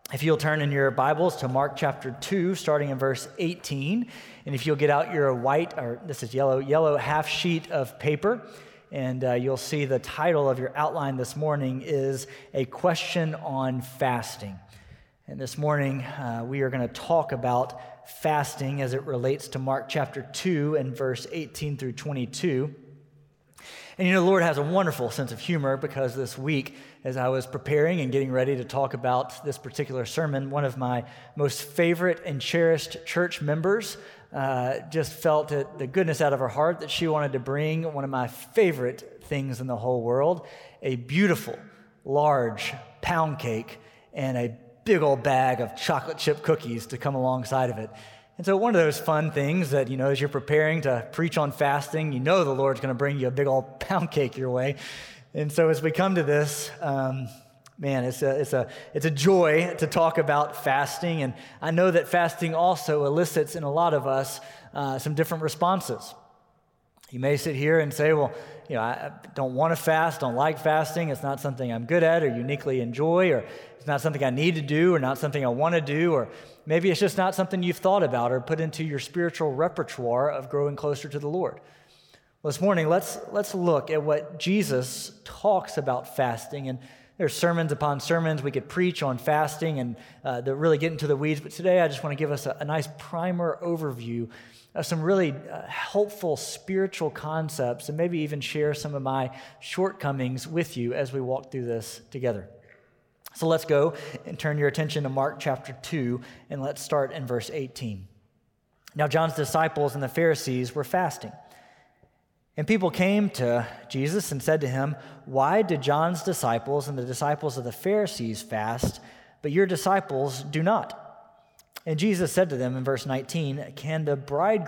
If you'll turn in your Bibles to Mark chapter 2, starting in verse 18, and if you'll get out your white, or this is yellow half sheet of paper, and you'll see the title of your outline this morning is A Question on Fasting. And this morning, we are going to talk about fasting as it relates to Mark chapter 2 and verse 18 through 22. And the Lord has a wonderful sense of humor, because this week, as I was preparing and getting ready to talk about this particular sermon, one of my most favorite and cherished church members just felt the goodness out of her heart that she wanted to bring one of my favorite things in the whole world, a beautiful, large pound cake and a big old bag of chocolate chip cookies to come alongside of it. And so one of those fun things that, as you're preparing to preach on fasting, the Lord's going to bring you a big old pound cake your way. And so as we come to this, it's a joy to talk about fasting. And I know that fasting also elicits in a lot of us some different responses. You may sit here and say, well, I don't want to fast, don't like fasting. It's not something I'm good at or uniquely enjoy, or it's not something I need to do, or not something I want to do, or maybe it's just not something you've thought about or put into your spiritual repertoire of growing closer to the Lord. Well, this morning, let's look at what Jesus talks about fasting. And there's sermons upon sermons we could preach on fasting and that really get into the weeds. But today, I just want to give us a nice primer overview of some really helpful spiritual concepts, and maybe even share some of my shortcomings with you as we walk through this together. So let's go and turn your attention to Mark chapter 2, and let's start in verse 18. Now John's disciples and the Pharisees were fasting. And people came to Jesus and said to him, "Why did John's disciples and the disciples of the Pharisees fast, but your disciples do not?" And Jesus said to them in verse 19, Can the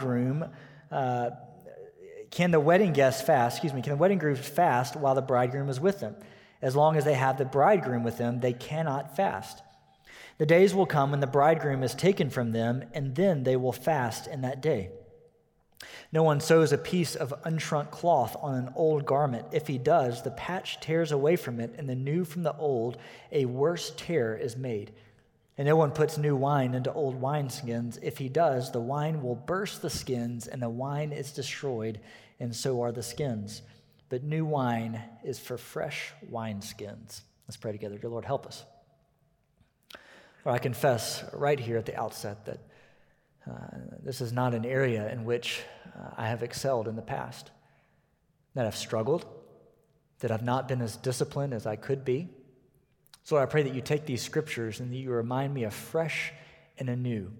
wedding grooms fast while the bridegroom is with them? As long as they have the bridegroom with them, they cannot fast. The days will come when the bridegroom is taken from them, and then they will fast in that day. No one sews a piece of unshrunk cloth on an old garment. If he does, the patch tears away from it, and the new from the old, a worse tear is made. And no one puts new wine into old wineskins. If he does, the wine will burst the skins, and the wine is destroyed, and so are the skins. But new wine is for fresh wineskins. Let's pray together. Dear Lord, help us. Lord, I confess right here at the outset that this is not an area in which I have excelled in the past, that I've struggled, that I've not been as disciplined as I could be. So I pray that you take these scriptures and that you remind me afresh and anew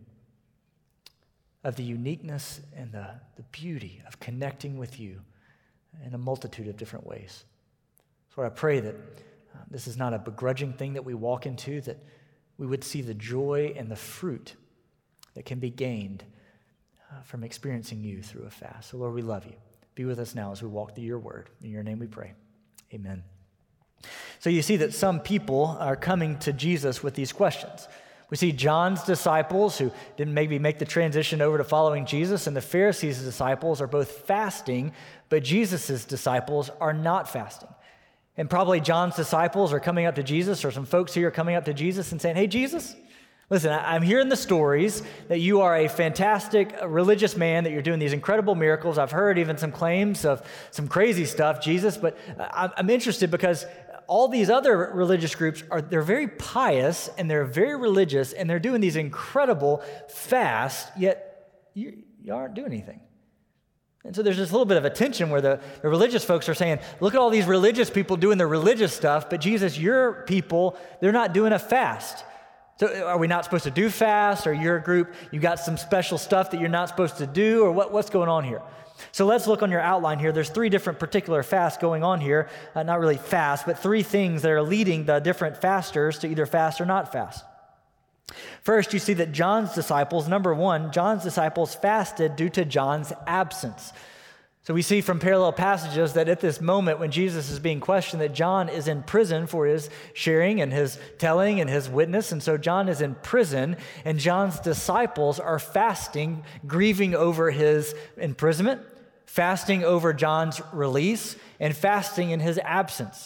of the uniqueness and the beauty of connecting with you in a multitude of different ways. So I pray that this is not a begrudging thing that we walk into, that we would see the joy and the fruit that can be gained from experiencing you through a fast. So Lord, we love you. Be with us now as we walk through your word. In your name we pray. Amen. So you see that some people are coming to Jesus with these questions. We see John's disciples who didn't maybe make the transition over to following Jesus, and the Pharisees' disciples are both fasting, but Jesus' disciples are not fasting. And probably John's disciples are coming up to Jesus, or some folks here are coming up to Jesus and saying, "Hey, Jesus, listen, I'm hearing the stories that you are a fantastic religious man, that you're doing these incredible miracles. I've heard even some claims of some crazy stuff, Jesus, but I'm interested because all these other religious groups they're very pious and they're very religious and they're doing these incredible fasts, yet you aren't doing anything." And so there's this little bit of a tension where the religious folks are saying, look at all these religious people doing the religious stuff, but Jesus, your people, they're not doing a fast. So are we not supposed to do fast? Or your group, you got some special stuff that you're not supposed to do? Or what's going on here? So let's look on your outline here. There's three different particular fasts going on here. Not really fast, but three things that are leading the different fasters to either fast or not fast. First, you see that John's disciples, number one, John's disciples fasted due to John's absence. So we see from parallel passages that at this moment when Jesus is being questioned, that John is in prison for his sharing and his telling and his witness. And so John is in prison, and John's disciples are fasting, grieving over his imprisonment, fasting over John's release, and fasting in his absence.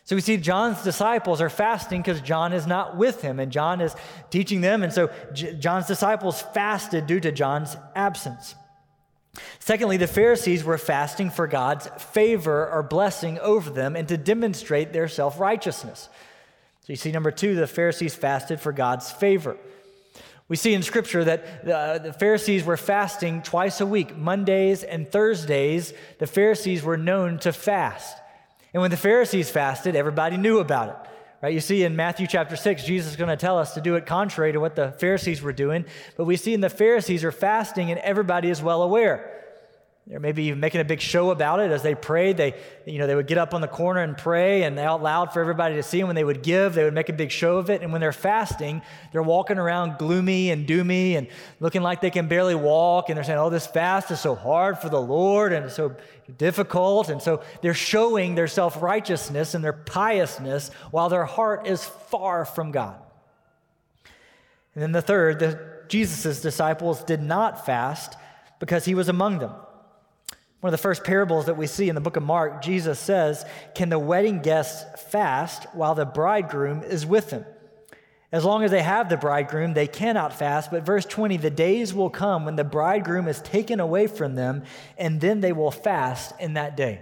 So we see John's disciples are fasting because John is not with him, and John is teaching them, and so John's disciples fasted due to John's absence. Secondly, the Pharisees were fasting for God's favor or blessing over them and to demonstrate their self-righteousness. So you see, number two, the Pharisees fasted for God's favor. We see in Scripture that the Pharisees were fasting twice a week. Mondays and Thursdays, the Pharisees were known to fast. And when the Pharisees fasted, everybody knew about it. Right? You see in Matthew chapter 6, Jesus is going to tell us to do it contrary to what the Pharisees were doing. But we see in the Pharisees are fasting and everybody is well aware. They're maybe even making a big show about it as they prayed. They would get up on the corner and pray and out loud for everybody to see. And when they would give, they would make a big show of it. And when they're fasting, they're walking around gloomy and doomy and looking like they can barely walk. And they're saying, oh, this fast is so hard for the Lord and it's so difficult. And so they're showing their self-righteousness and their piousness while their heart is far from God. And then the third, Jesus' disciples did not fast because he was among them. One of the first parables that we see in the book of Mark, Jesus says, can the wedding guests fast while the bridegroom is with them? As long as they have the bridegroom, they cannot fast. But verse 20, the days will come when the bridegroom is taken away from them, and then they will fast in that day.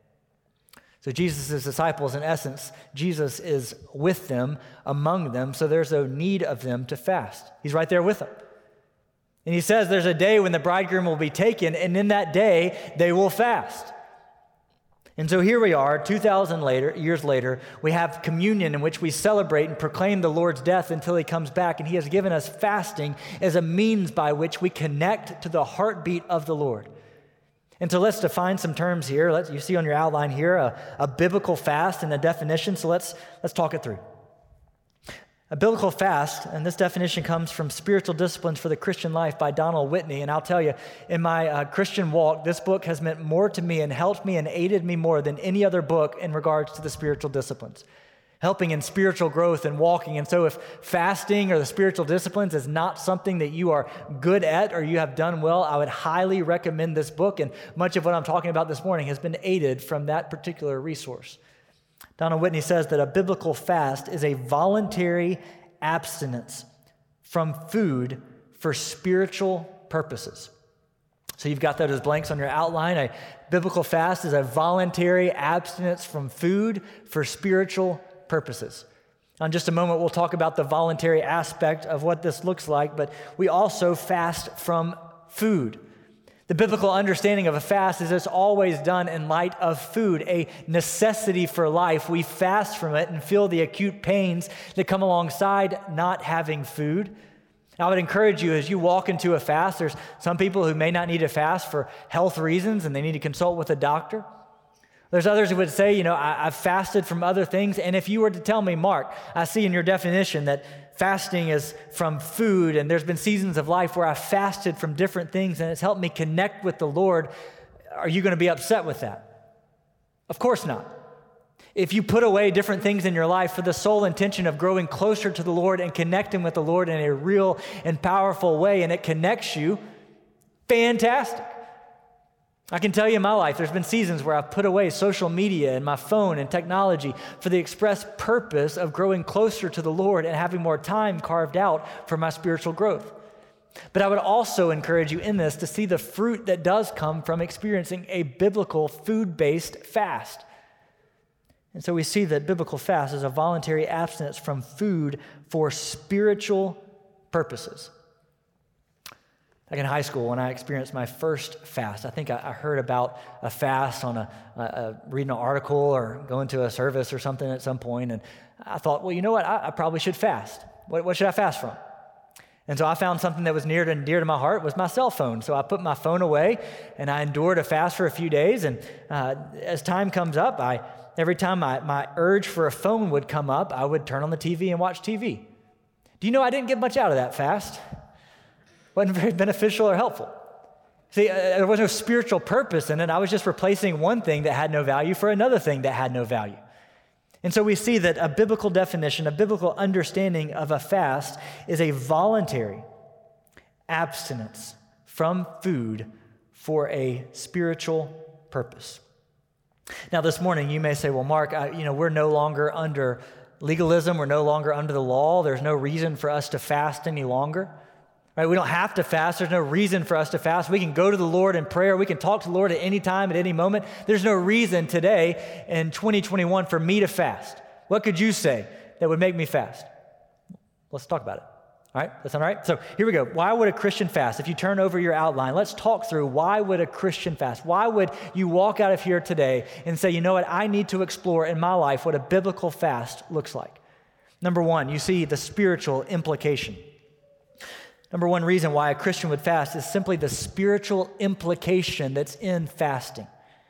So Jesus' disciples, in essence, Jesus is with them, among them, so there's no need of them to fast. He's right there with them. And he says there's a day when the bridegroom will be taken, and in that day, they will fast. And so here we are, 2,000 years later, we have communion in which we celebrate and proclaim the Lord's death until he comes back, and he has given us fasting as a means by which we connect to the heartbeat of the Lord. And so let's define some terms here. You see on your outline here a biblical fast and a definition, so let's talk it through. A biblical fast, and this definition comes from Spiritual Disciplines for the Christian Life by Donald Whitney. And I'll tell you, in my Christian walk, this book has meant more to me and helped me and aided me more than any other book in regards to the spiritual disciplines, helping in spiritual growth and walking. And so if fasting or the spiritual disciplines is not something that you are good at or you have done well, I would highly recommend this book. And much of what I'm talking about this morning has been aided from that particular resource. Donald Whitney says that a biblical fast is a voluntary abstinence from food for spiritual purposes. So you've got that as blanks on your outline. A biblical fast is a voluntary abstinence from food for spiritual purposes. In just a moment, we'll talk about the voluntary aspect of what this looks like, but we also fast from food. The biblical understanding of a fast is it's always done in light of food, a necessity for life. We fast from it and feel the acute pains that come alongside not having food. I would encourage you as you walk into a fast, there's some people who may not need to fast for health reasons and they need to consult with a doctor. There's others who would say, I've fasted from other things. And if you were to tell me, Mark, I see in your definition that fasting is from food, and there's been seasons of life where I fasted from different things and it's helped me connect with the Lord, are you going to be upset with that? Of course not. If you put away different things in your life for the sole intention of growing closer to the Lord and connecting with the Lord in a real and powerful way, and it connects you, fantastic. I can tell you in my life, there's been seasons where I've put away social media and my phone and technology for the express purpose of growing closer to the Lord and having more time carved out for my spiritual growth. But I would also encourage you in this to see the fruit that does come from experiencing a biblical food-based fast. And so we see that biblical fast is a voluntary abstinence from food for spiritual purposes. Like in high school, when I experienced my first fast, I think I heard about a fast on reading an article or going to a service or something at some point, and I thought, well, you know what? I probably should fast. What should I fast from? And so I found something that was near and dear to my heart was my cell phone. So I put my phone away, and I endured a fast for a few days, and as time comes up, every time my urge for a phone would come up, I would turn on the TV and watch TV. Do you know I didn't get much out of that fast? Wasn't very beneficial or helpful. See, there was no spiritual purpose in it. I was just replacing one thing that had no value for another thing that had no value. And so we see that a biblical definition, a biblical understanding of a fast is a voluntary abstinence from food for a spiritual purpose. Now, this morning, you may say, well, Mark, we're no longer under legalism. We're no longer under the law. There's no reason for us to fast any longer. Right? We don't have to fast. There's no reason for us to fast. We can go to the Lord in prayer. We can talk to the Lord at any time, at any moment. There's no reason today in 2021 for me to fast. What could you say that would make me fast? Let's talk about it. All right, that sound all right? So here we go. Why would a Christian fast? If you turn over your outline, let's talk through why would a Christian fast? Why would you walk out of here today and say, you know what, I need to explore in my life what a biblical fast looks like? Number one, you see the spiritual implication. Number one reason why a Christian would fast is simply the spiritual implication that's in fasting.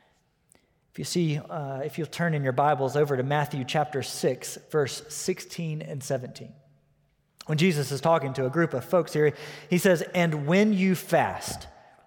If you'll turn in your Bibles over to Matthew chapter 6, verse 16 and 17. When Jesus is talking to a group of folks here, he says, and when you fast,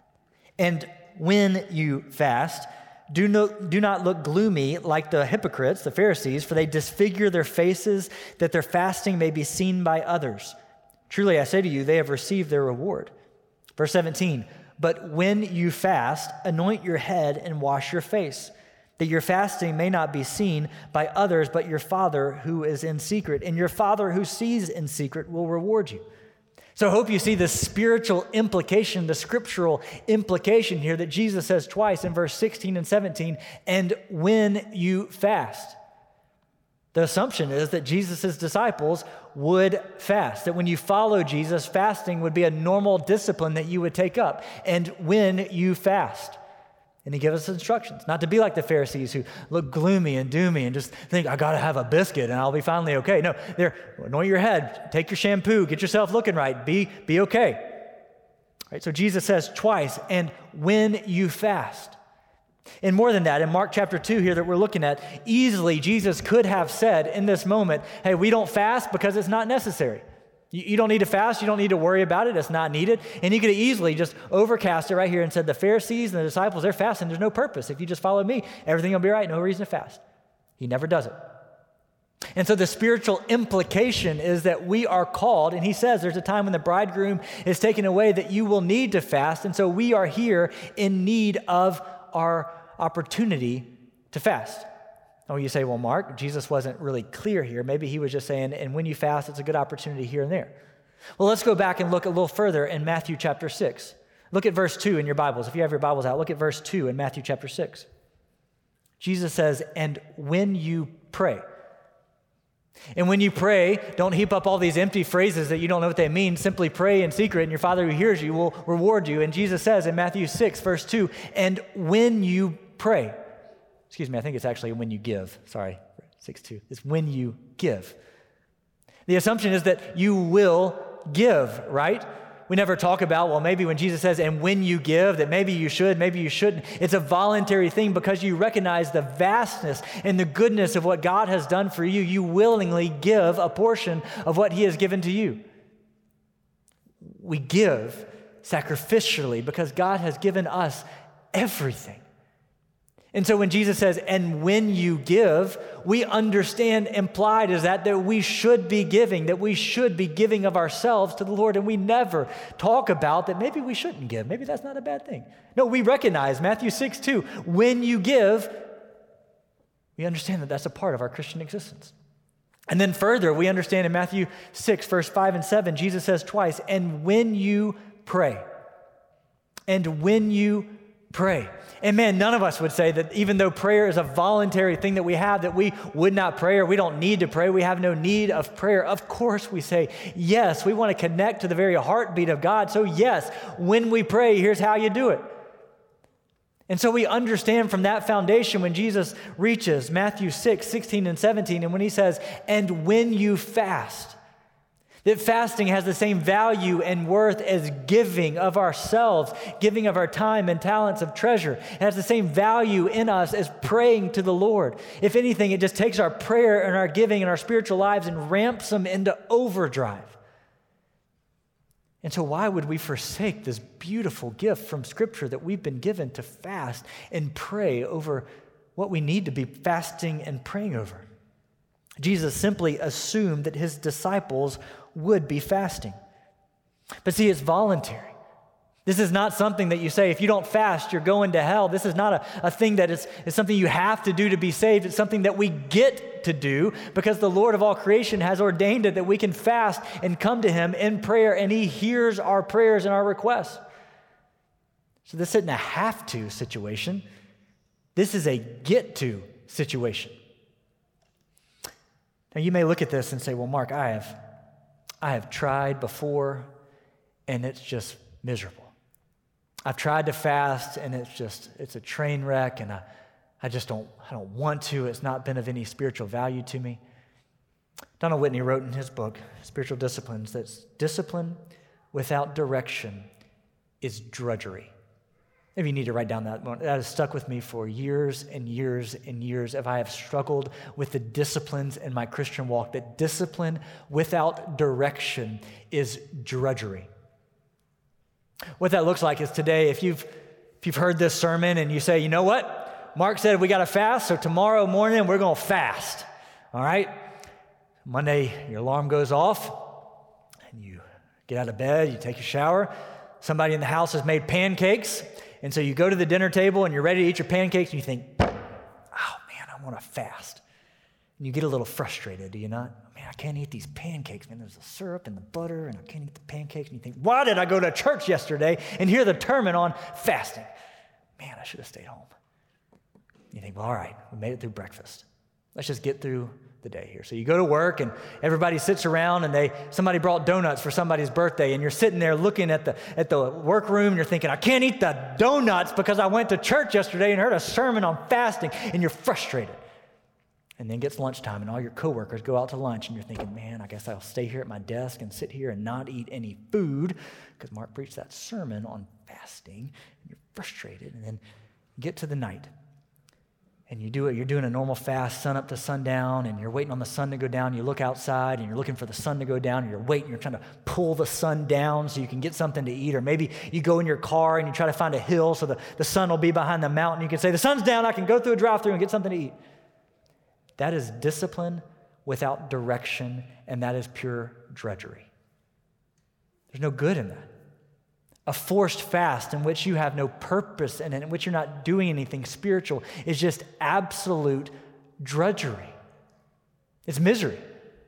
do not look gloomy like the hypocrites, the Pharisees, for they disfigure their faces that their fasting may be seen by others. Truly, I say to you, they have received their reward. Verse 17, but when you fast, anoint your head and wash your face, that your fasting may not be seen by others, but your Father who is in secret. And your Father who sees in secret will reward you. So I hope you see the spiritual implication, the scriptural implication here that Jesus says twice in verse 16 and 17, and when you fast. The assumption is that Jesus' disciples would fast, that when you follow Jesus, fasting would be a normal discipline that you would take up. And when you fast. And he gives us instructions, not to be like the Pharisees who look gloomy and doomy and just think, I got to have a biscuit and I'll be finally okay. No, anoint your head, take your shampoo, get yourself looking right, be okay. Right, so Jesus says twice, and when you fast. And more than that, in Mark chapter 2 here that we're looking at, easily Jesus could have said in this moment, hey, we don't fast because it's not necessary. You don't need to fast. You don't need to worry about it. It's not needed. And he could have easily just overcast it right here and said, the Pharisees and the disciples, they're fasting. There's no purpose. If you just follow me, everything will be right. No reason to fast. He never does it. And so the spiritual implication is that we are called, and he says there's a time when the bridegroom is taken away that you will need to fast. And so we are here in need of our opportunity to fast. Oh, you say, well, Mark, Jesus wasn't really clear here. Maybe he was just saying, and when you fast, it's a good opportunity here and there. Well, let's go back and look a little further in Matthew chapter 6. Look at verse 2 in your Bibles. If you have your Bibles out, look at verse 2 in Matthew chapter 6. Jesus says, and when you pray. And when you pray, don't heap up all these empty phrases that you don't know what they mean. Simply pray in secret, and your Father who hears you will reward you. And Jesus says in Matthew 6, verse 2, and when you pray. Excuse me, I think it's actually when you give. Sorry, 6:2. It's when you give. The assumption is that you will give, right? We never talk about, well, maybe when Jesus says, and when you give, that maybe you should, maybe you shouldn't. It's a voluntary thing because you recognize the vastness and the goodness of what God has done for you. You willingly give a portion of what he has given to you. We give sacrificially because God has given us everything. And so when Jesus says, and when you give, we understand implied is that we should be giving of ourselves to the Lord. And we never talk about that maybe we shouldn't give. Maybe that's not a bad thing. No, we recognize Matthew 6:2, when you give, we understand that that's a part of our Christian existence. And then further, we understand in Matthew 6, verse 5 and 7, Jesus says twice, and when you pray. And when you pray. And man, none of us would say that even though prayer is a voluntary thing that we have, that we would not pray or we don't need to pray. We have no need of prayer. Of course we say, yes, we want to connect to the very heartbeat of God. So yes, when we pray, here's how you do it. And so we understand from that foundation when Jesus reaches Matthew 6, 16 and 17, and when he says, and when you fast, that fasting has the same value and worth as giving of ourselves, giving of our time and talents of treasure. It has the same value in us as praying to the Lord. If anything, it just takes our prayer and our giving and our spiritual lives and ramps them into overdrive. And so why would we forsake this beautiful gift from Scripture that we've been given to fast and pray over what we need to be fasting and praying over? Jesus simply assumed that his disciples would be fasting. But see, it's voluntary. This is not something that you say, if you don't fast, you're going to hell. This is not a thing that is something you have to do to be saved. It's something that we get to do because the Lord of all creation has ordained it that we can fast and come to him in prayer, and he hears our prayers and our requests. So this isn't a have to situation. This is a get to situation. Now you may look at this and say, well, Mark, I have tried before and it's just miserable. I've tried to fast and it's a train wreck, and I don't want to. It's not been of any spiritual value to me. Donald Whitney wrote in his book, Spiritual Disciplines, that discipline without direction is drudgery. Maybe you need to write down that one. That has stuck with me for years and years and years if I have struggled with the disciplines in my Christian walk, that discipline without direction is drudgery. What that looks like is today, if you've heard this sermon and you say, you know what? Mark said we got to fast, so tomorrow morning we're going to fast. All right? Monday, your alarm goes off, and you get out of bed, you take a shower. Somebody in the house has made pancakes, and so you go to the dinner table and you're ready to eat your pancakes, and you think, oh man, I want to fast. And you get a little frustrated, do you not? Man, I can't eat these pancakes. Man, there's the syrup and the butter, and I can't eat the pancakes. And you think, why did I go to church yesterday and hear the sermon on fasting? Man, I should have stayed home. You think, well, all right, we made it through breakfast. Let's just get through the day here. So you go to work, and everybody sits around, and somebody brought donuts for somebody's birthday, and you're sitting there looking at the workroom, and you're thinking, I can't eat the donuts because I went to church yesterday and heard a sermon on fasting, and you're frustrated. And then gets lunchtime, and all your coworkers go out to lunch, and you're thinking, man, I guess I'll stay here at my desk and sit here and not eat any food because Mark preached that sermon on fasting, and you're frustrated. And then you get to the night, and you do it. You're doing a normal fast, sun up to sundown, and you're waiting on the sun to go down. You look outside, and you're looking for the sun to go down, and you're waiting. You're trying to pull the sun down so you can get something to eat. Or maybe you go in your car, and you try to find a hill so the sun will be behind the mountain. You can say, the sun's down. I can go through a drive-thru and get something to eat. That is discipline without direction, and that is pure drudgery. There's no good in that. A forced fast in which you have no purpose and in which you're not doing anything spiritual is just absolute drudgery. It's misery.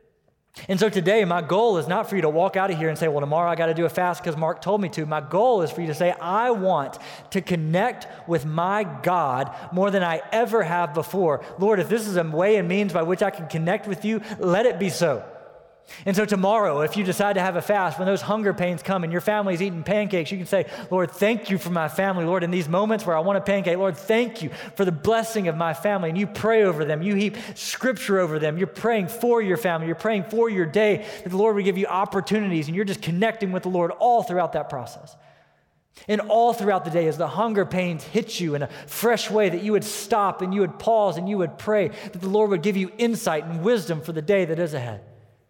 And so today, my goal is not for you to walk out of here and say, well, tomorrow I got to do a fast because Mark told me to. My goal is for you to say, I want to connect with my God more than I ever have before. Lord, if this is a way and means by which I can connect with you, let it be so. And so tomorrow, if you decide to have a fast, when those hunger pains come and your family's eating pancakes, you can say, Lord, thank you for my family. Lord, in these moments where I want a pancake, Lord, thank you for the blessing of my family. And you pray over them. You heap scripture over them. You're praying for your family. You're praying for your day, that the Lord would give you opportunities, and you're just connecting with the Lord all throughout that process. And all throughout the day, as the hunger pains hit you in a fresh way, that you would stop and you would pause and you would pray, that the Lord would give you insight and wisdom for the day that is ahead.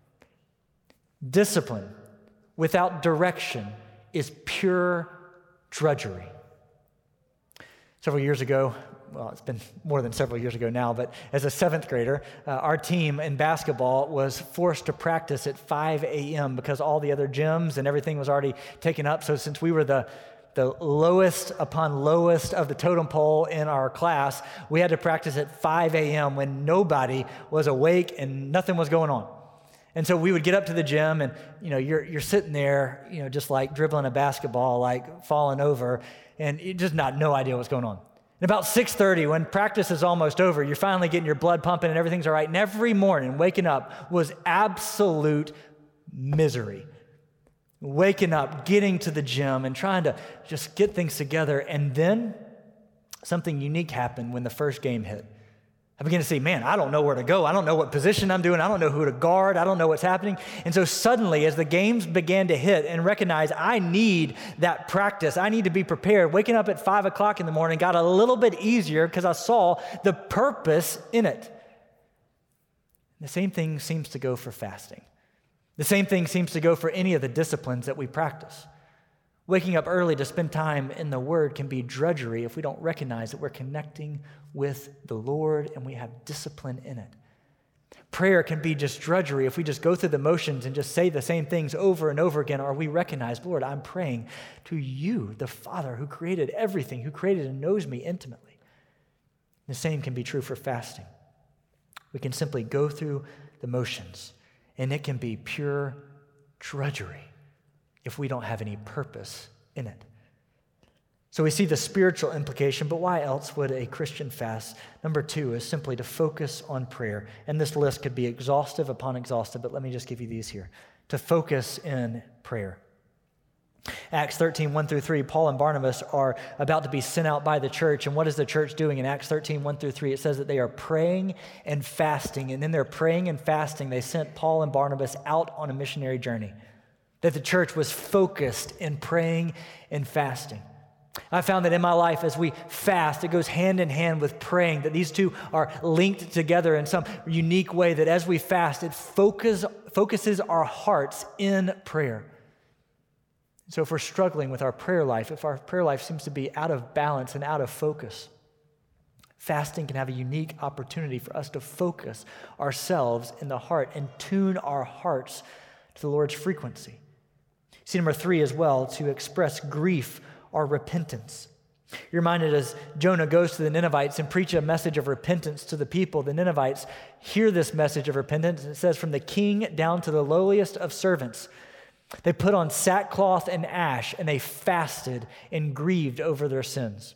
Discipline without direction is pure drudgery. Several years ago, well, it's been more than several years ago now, but as a seventh grader, our team in basketball was forced to practice at 5 a.m. because all the other gyms and everything was already taken up. So since we were the lowest upon lowest of the totem pole in our class, we had to practice at 5 a.m. when nobody was awake and nothing was going on. And so we would get up to the gym, and you're sitting there, just like dribbling a basketball, like falling over, and you just no idea what's going on. And about 6:30, when practice is almost over, you're finally getting your blood pumping and everything's all right. And every morning, waking up was absolute misery. Waking up, getting to the gym, and trying to just get things together. And then something unique happened when the first game hit. I began to say, man, I don't know where to go. I don't know what position I'm doing. I don't know who to guard. I don't know what's happening. And so suddenly, as the games began to hit and recognize I need that practice, I need to be prepared, waking up at 5 o'clock in the morning got a little bit easier because I saw the purpose in it. The same thing seems to go for fasting. The same thing seems to go for any of the disciplines that we practice. Waking up early to spend time in the Word can be drudgery if we don't recognize that we're connecting with the Lord and we have discipline in it. Prayer can be just drudgery if we just go through the motions and just say the same things over and over again, or we recognize, Lord, I'm praying to you, the Father who created everything, who created and knows me intimately. The same can be true for fasting. We can simply go through the motions, and it can be pure drudgery if we don't have any purpose in it. So we see the spiritual implication, but why else would a Christian fast? Number 2 is simply to focus on prayer. And this list could be exhaustive upon exhaustive, but let me just give you these here. To focus in prayer. Acts 13, 1 through 3, Paul and Barnabas are about to be sent out by the church. And what is the church doing? In Acts 13, 1 through 3, it says that they are praying and fasting. And in their praying and fasting, they sent Paul and Barnabas out on a missionary journey. That the church was focused in praying and fasting. I found that in my life, as we fast, it goes hand in hand with praying, that these two are linked together in some unique way, that as we fast, it focuses our hearts in prayer. So if we're struggling with our prayer life, if our prayer life seems to be out of balance and out of focus, fasting can have a unique opportunity for us to focus ourselves in the heart and tune our hearts to the Lord's frequency. See, number 3 as well, to express grief or repentance. You're reminded as Jonah goes to the Ninevites and preaches a message of repentance to the people. The Ninevites hear this message of repentance, and it says, from the king down to the lowliest of servants, they put on sackcloth and ash, and they fasted and grieved over their sins.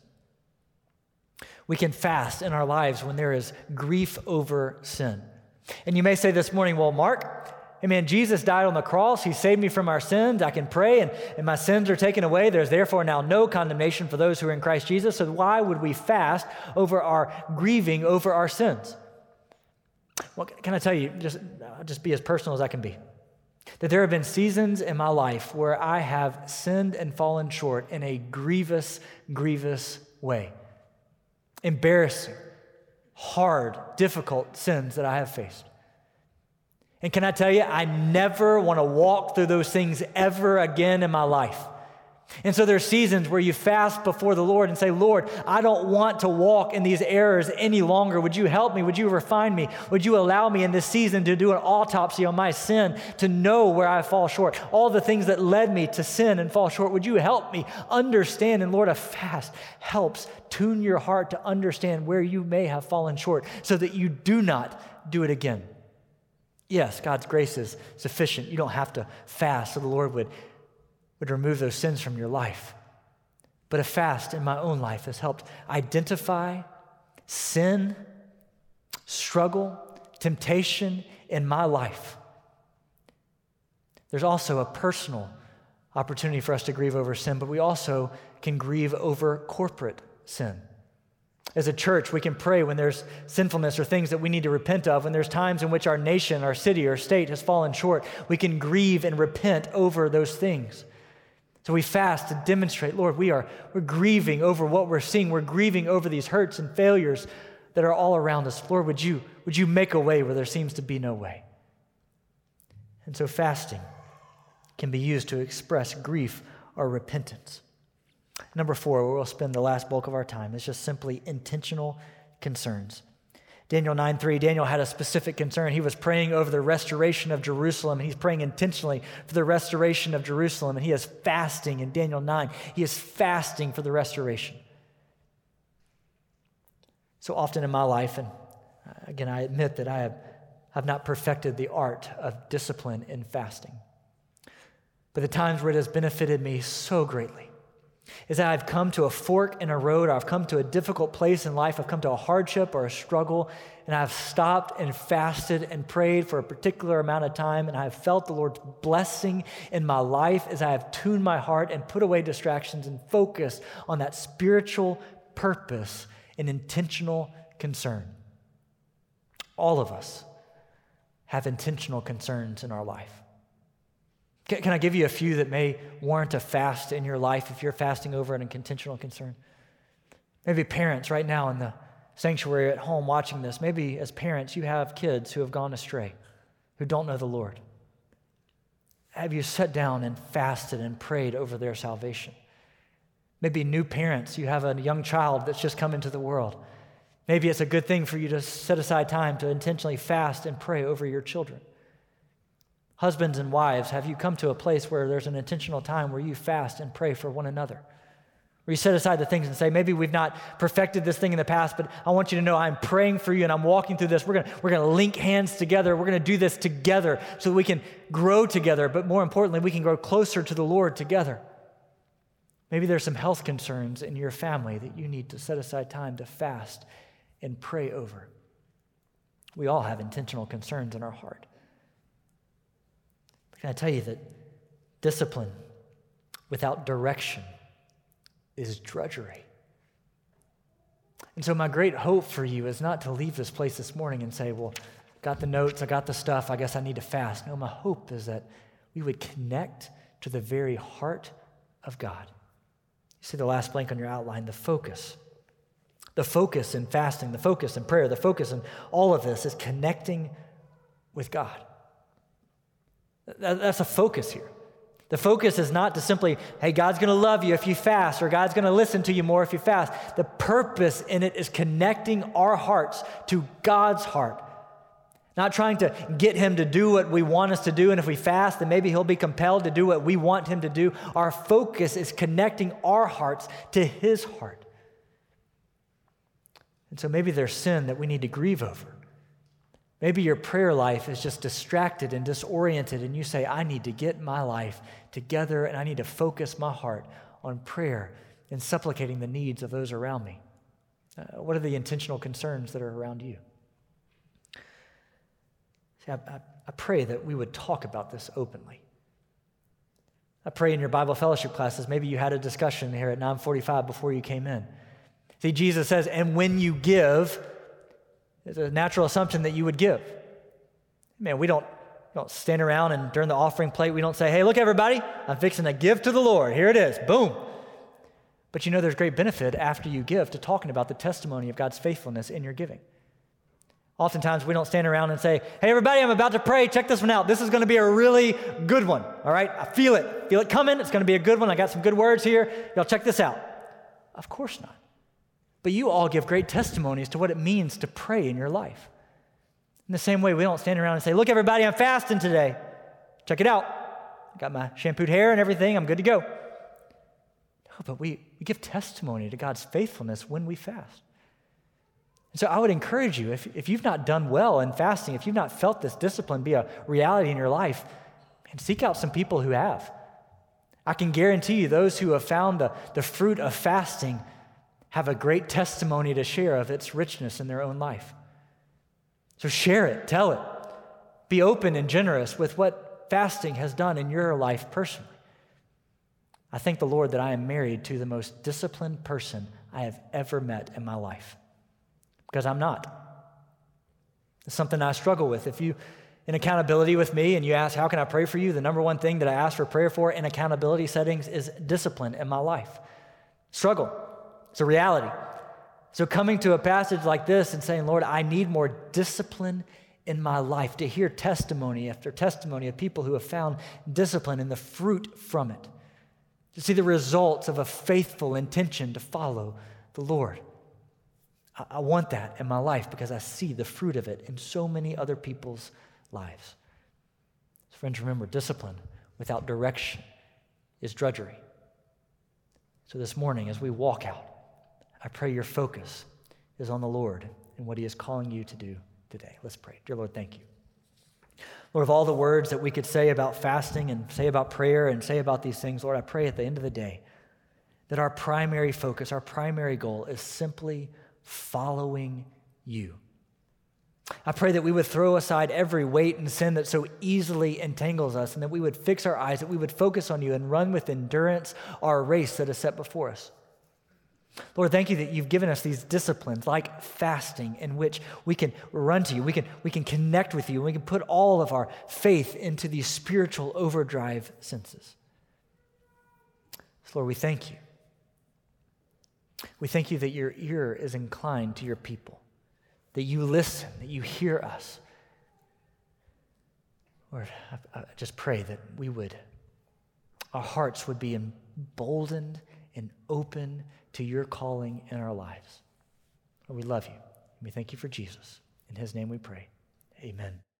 We can fast in our lives when there is grief over sin. And you may say this morning, well, Mark, amen, Jesus died on the cross. He saved me from our sins. I can pray, and my sins are taken away. There's therefore now no condemnation for those who are in Christ Jesus. So why would we fast over our grieving over our sins? Well, can I tell you, just be as personal as I can be, that there have been seasons in my life where I have sinned and fallen short in a grievous, grievous way. Embarrassing, hard, difficult sins that I have faced. And can I tell you, I never want to walk through those things ever again in my life. And so there's seasons where you fast before the Lord and say, Lord, I don't want to walk in these errors any longer. Would you help me? Would you refine me? Would you allow me in this season to do an autopsy on my sin, to know where I fall short? All the things that led me to sin and fall short, would you help me understand? And Lord, a fast helps tune your heart to understand where you may have fallen short so that you do not do it again. Yes, God's grace is sufficient. You don't have to fast so the Lord would remove those sins from your life. But a fast in my own life has helped identify sin, struggle, temptation in my life. There's also a personal opportunity for us to grieve over sin, but we also can grieve over corporate sin. As a church, we can pray when there's sinfulness or things that we need to repent of. When there's times in which our nation, our city, or state has fallen short, we can grieve and repent over those things. So we fast to demonstrate, Lord, we're grieving over what we're seeing. We're grieving over these hurts and failures that are all around us. Lord, would you make a way where there seems to be no way? And so fasting can be used to express grief or repentance. Number 4, where we'll spend the last bulk of our time, is just simply intentional concerns. Daniel 9:3, Daniel had a specific concern. He was praying over the restoration of Jerusalem. He's praying intentionally for the restoration of Jerusalem, and he is fasting in Daniel 9. He is fasting for the restoration. So often in my life, and again, I admit that I have not perfected the art of discipline in fasting. But the times where it has benefited me so greatly is that I've come to a fork in a road, or I've come to a difficult place in life, I've come to a hardship or a struggle, and I've stopped and fasted and prayed for a particular amount of time, and I've felt the Lord's blessing in my life as I have tuned my heart and put away distractions and focused on that spiritual purpose and intentional concern. All of us have intentional concerns in our life. Can I give you a few that may warrant a fast in your life if you're fasting over an intentional concern? Maybe parents right now in the sanctuary at home watching this, maybe as parents you have kids who have gone astray, who don't know the Lord. Have you sat down and fasted and prayed over their salvation? Maybe new parents, you have a young child that's just come into the world. Maybe it's a good thing for you to set aside time to intentionally fast and pray over your children. Husbands and wives, have you come to a place where there's an intentional time where you fast and pray for one another? Where you set aside the things and say, maybe we've not perfected this thing in the past, but I want you to know I'm praying for you and I'm walking through this. We're gonna link hands together. We're gonna do this together so that we can grow together, but more importantly, we can grow closer to the Lord together. Maybe there's some health concerns in your family that you need to set aside time to fast and pray over. We all have intentional concerns in our heart. But can I tell you that discipline without direction is drudgery? And so my great hope for you is not to leave this place this morning and say, well, got the notes, I got the stuff, I guess I need to fast. No, my hope is that we would connect to the very heart of God. You see the last blank on your outline, the focus. The focus in fasting, the focus in prayer, the focus in all of this is connecting with God. That's a focus here. The focus is not to simply, hey, God's going to love you if you fast, or God's going to listen to you more if you fast. The purpose in it is connecting our hearts to God's heart. Not trying to get him to do what we want us to do, and if we fast, then maybe he'll be compelled to do what we want him to do. Our focus is connecting our hearts to his heart. And so maybe there's sin that we need to grieve over. Maybe your prayer life is just distracted and disoriented, and you say, I need to get my life together, and I need to focus my heart on prayer and supplicating the needs of those around me. What are the intentional concerns that are around you? See, I pray that we would talk about this openly. I pray in your Bible fellowship classes, maybe you had a discussion here at 9:45 before you came in. See, Jesus says, and when you give, it's a natural assumption that you would give. Man, we don't stand around and during the offering plate, we don't say, hey, look, everybody, I'm fixing to give to the Lord. Here it is. Boom. But you know there's great benefit after you give to talking about the testimony of God's faithfulness in your giving. Oftentimes, we don't stand around and say, hey, everybody, I'm about to pray. Check this one out. This is going to be a really good one, all right? I feel it. Feel it coming. It's going to be a good one. I got some good words here. Y'all check this out. Of course not. But you all give great testimonies to what it means to pray in your life. In the same way, we don't stand around and say, look, everybody, I'm fasting today. Check it out. I got my shampooed hair and everything. I'm good to go. No, but we give testimony to God's faithfulness when we fast. And so I would encourage you, if you've not done well in fasting, if you've not felt this discipline be a reality in your life, man, seek out some people who have. I can guarantee you those who have found the fruit of fasting have a great testimony to share of its richness in their own life. So share it, tell it. Be open and generous with what fasting has done in your life personally. I thank the Lord that I am married to the most disciplined person I have ever met in my life, because I'm not. It's something I struggle with. If you in accountability with me and you ask, how can I pray for you? The number one thing that I ask for prayer for in accountability settings is discipline in my life. Struggle. It's a reality. So coming to a passage like this and saying, Lord, I need more discipline in my life, to hear testimony after testimony of people who have found discipline and the fruit from it, to see the results of a faithful intention to follow the Lord. I want that in my life because I see the fruit of it in so many other people's lives. So friends, remember, discipline without direction is drudgery. So this morning, as we walk out, I pray your focus is on the Lord and what he is calling you to do today. Let's pray. Dear Lord, thank you. Lord, of all the words that we could say about fasting and say about prayer and say about these things, Lord, I pray at the end of the day that our primary focus, our primary goal is simply following you. I pray that we would throw aside every weight and sin that so easily entangles us, and that we would fix our eyes, that we would focus on you and run with endurance our race that is set before us. Lord, thank you that you've given us these disciplines like fasting in which we can run to you, we can connect with you, and we can put all of our faith into these spiritual overdrive senses. So Lord, we thank you. We thank you that your ear is inclined to your people, that you listen, that you hear us. Lord, I just pray that our hearts would be emboldened and open to your calling in our lives. Lord, we love you. We thank you for Jesus. In his name we pray. Amen.